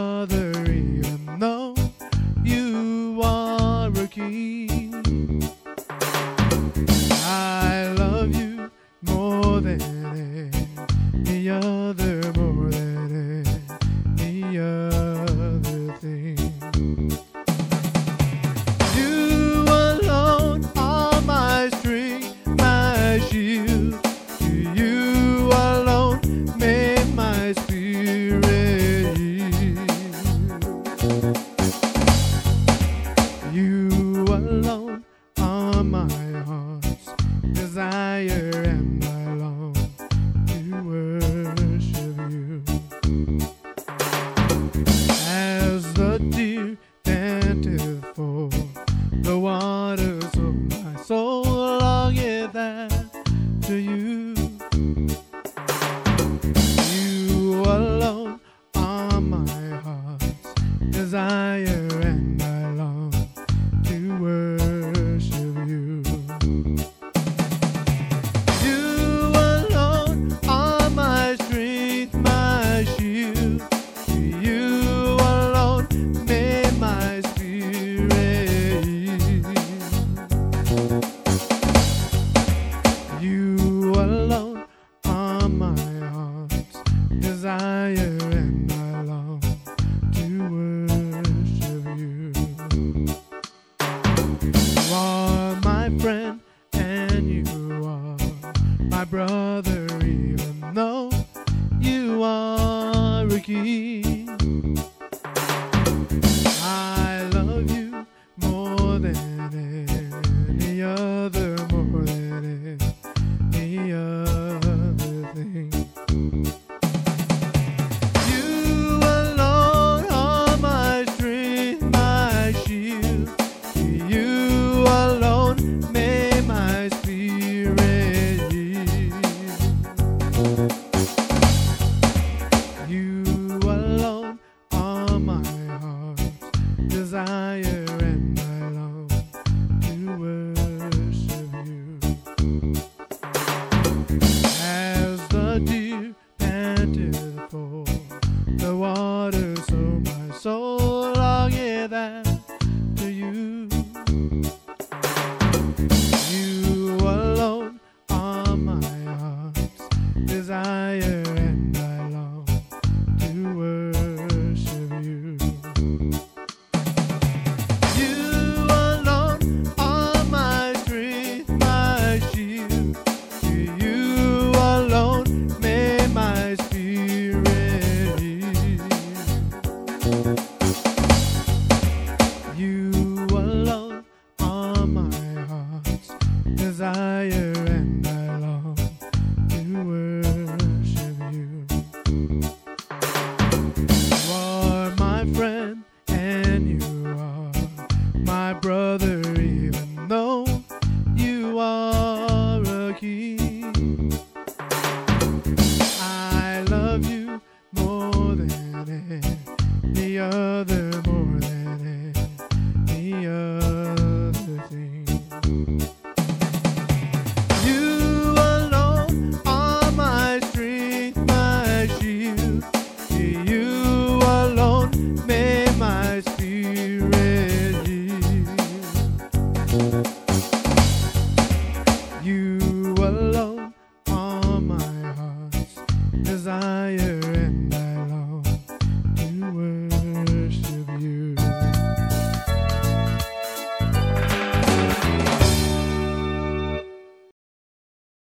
brother, even though you are a king. I love you more than any other, more than any other thing. You alone are my strength, my shield. You alone make my spirit yield. You alone are my heart's desire, and I long to worship you. As the deer panteth for the waters of my soul, longeth after you. You alone are my heart's desire, and I long to worship you. You alone are my strength, my shield. You alone make my spirit yield. You alone are my heart's desire, and I long to worship you. You are my friend, and you are my brother, even though you are a king. I love you more than any other, more than any other thing. You alone are my strength, my shield. You alone make my spirit yield. You alone are my heart's desire, and I long to worship you. As the deer panteth for the waters, so my soul longeth after you. You alone are my heart's desire, and I long to worship you. You alone are my strength, my shield. You alone make my spirit yield. You alone are my heart's desire, and I long to worship you. You are my friend, and you are my brother, even though you are a king. I love you more than any other,